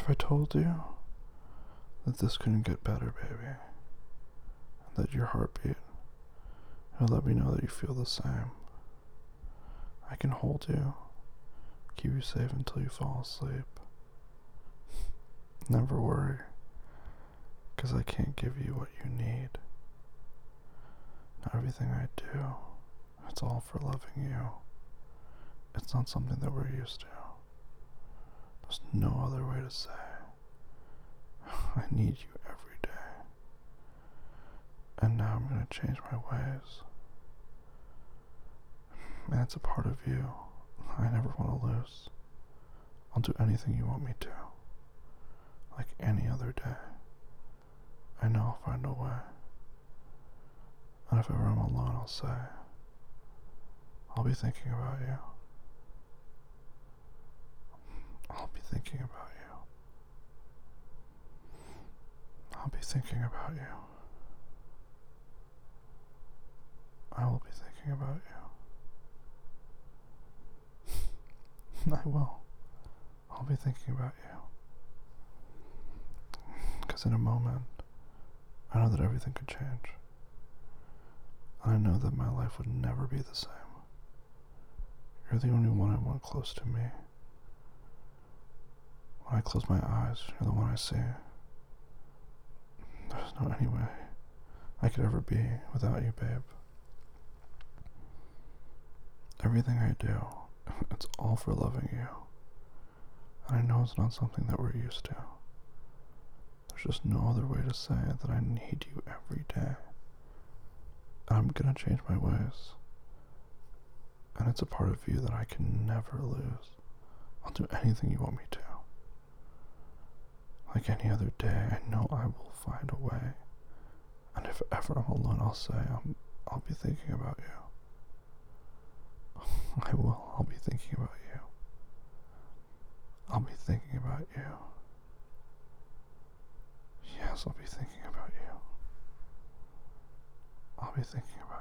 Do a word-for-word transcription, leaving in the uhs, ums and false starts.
If I told you that this couldn't get better, baby, and that your heartbeat would let me know that you feel the same, I can hold you, keep you safe until you fall asleep. Never worry, 'cause I can't give you what you need. Not everything I do, it's all for loving you. It's not something that we're used to. There's no other way to say, I need you every day. And now I'm gonna change my ways. And it's a part of you I never want to lose. I'll do anything you want me to. Like any other day. I know I'll find a way. And if ever I'm alone, I'll say, I'll be thinking about you. I'll be thinking about you. I'll be thinking about you. I will be thinking about you. I will. I'll be thinking about you. Because in a moment, I know that everything could change. I know that my life would never be the same. You're the only one I want close to me. When I close my eyes, you're the one I see. There's no any way I could ever be without you, babe. Everything I do, it's all for loving you. And I know it's not something that we're used to. There's just no other way to say it that I need you every day. And I'm gonna change my ways. And it's a part of you that I can never lose. I'll do anything you want me to. Like any other day, I know I will find a way. And if ever I'm alone, I'll say, I'm, I'll be thinking about you. I will. I'll be thinking about you. I'll be thinking about you. Yes, I'll be thinking about you. I'll be thinking about you.